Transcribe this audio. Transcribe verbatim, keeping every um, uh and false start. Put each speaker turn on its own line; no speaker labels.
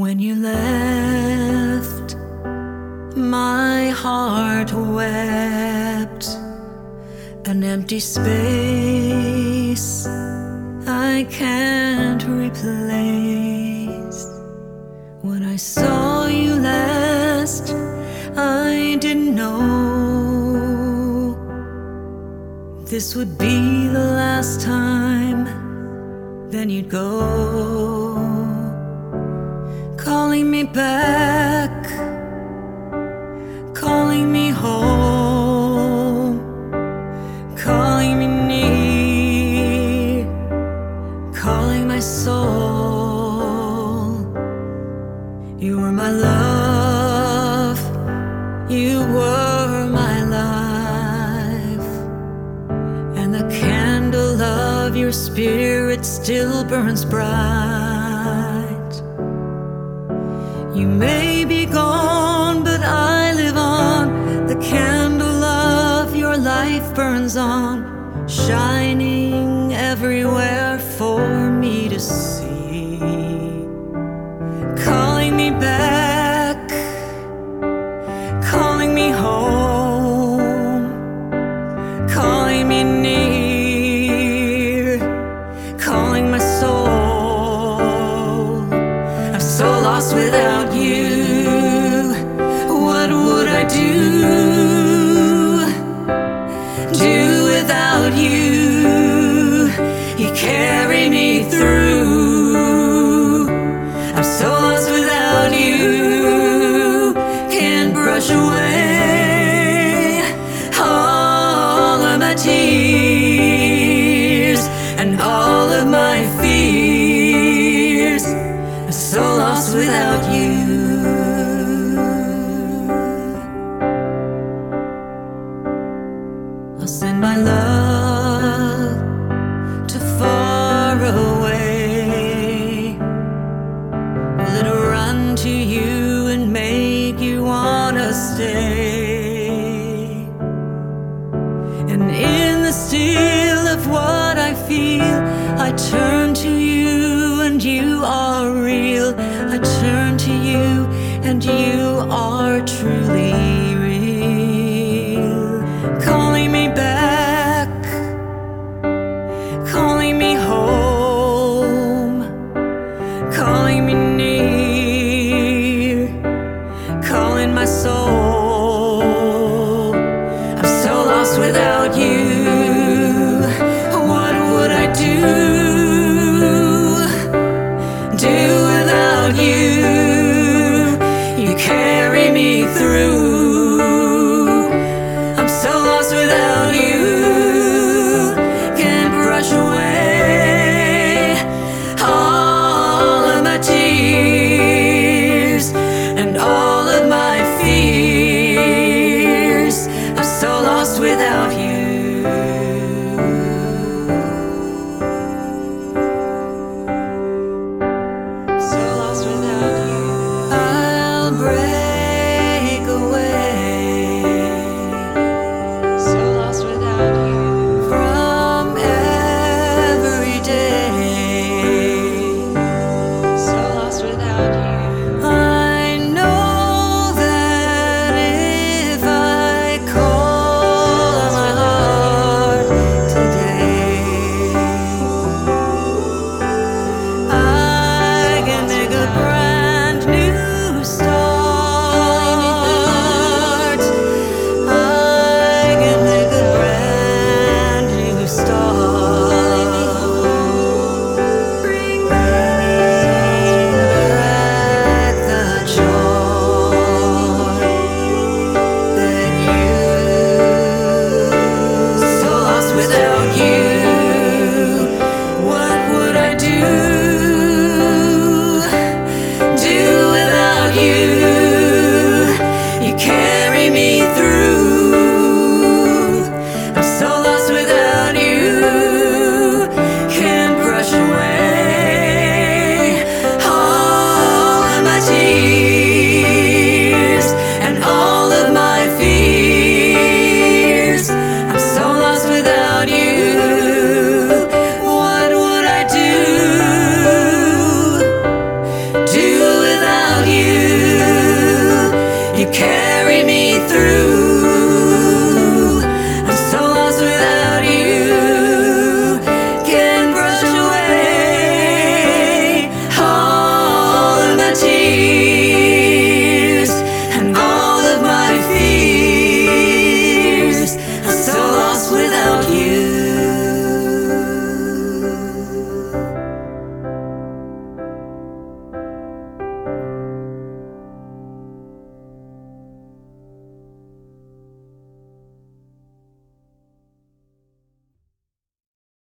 When you left, my heart wept, an empty space I can't replace. When I saw you last, I didn't know this would be the last time. Then you'd go, calling me back, calling me home, calling me near, calling my soul. You were my love, you were my life, and the candle of your spirit still burns bright. You may be gone, but I live on. The candle of your life burns on, shining everywhere for me to see. Calling me back, calling me home, calling me near, calling my soul. I'm so lost without you. What would I do? Do without you? You carry me through. I'm so lost without you. Can't brush away all of my tears and all of my fears. I'm so lost without you. I'll send my love to far away. Will it run to you and make you wanna stay? And in the still of what I feel, I turn to you and you are real. I turn to you and you are truly real. Calling me back, calling me home, calling me near, calling my soul. I'm so lost without you. What would I do? Do without you? You carry me through. I'm so lost without you. Can't brush away all of my tears and all of my fears. I'm so lost without you. So lost without you. I'll break away carry me through.